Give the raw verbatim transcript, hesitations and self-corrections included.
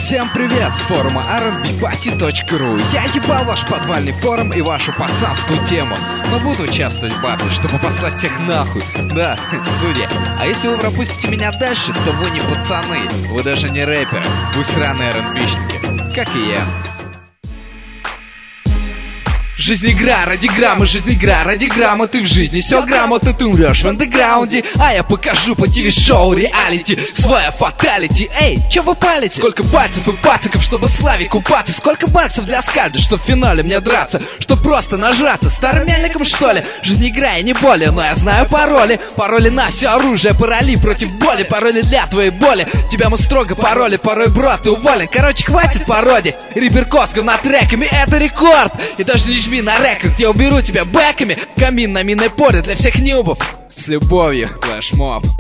Всем привет с форума ар энд би пати точка ру. Я ебал ваш подвальный форум и вашу пацанскую тему, но буду участвовать в батле, чтобы послать всех нахуй. Да, судя. А если вы пропустите меня дальше, то вы не пацаны, вы даже не рэперы, вы сраные ар энд би-шники, как и я. Жизнь игра ради грамма, жизнь игра ради грамма. Ты в жизни все грамотно, ты умрешь в андеграунде, а я покажу по телешоу реалити своя фаталити. Эй, че вы палите? Сколько пальцев и пациков, чтобы славе купаться? Сколько баксов для скальда, чтоб в финале мне драться? Чтоб просто нажраться старым мельником, что ли? Жизнь игра и не более, но я знаю пароли. Пароли на все оружие, пароли против боли, пароли для твоей боли. Тебя мы строго пароли, порой бро, ты уволен. Короче, хватит пародий. Рипер Косгов над треками, это рекорд. И даже не жми на рекорд, я уберу тебя бэками. Камин на минной поле для всех нюбов. С любовью, флешмоб.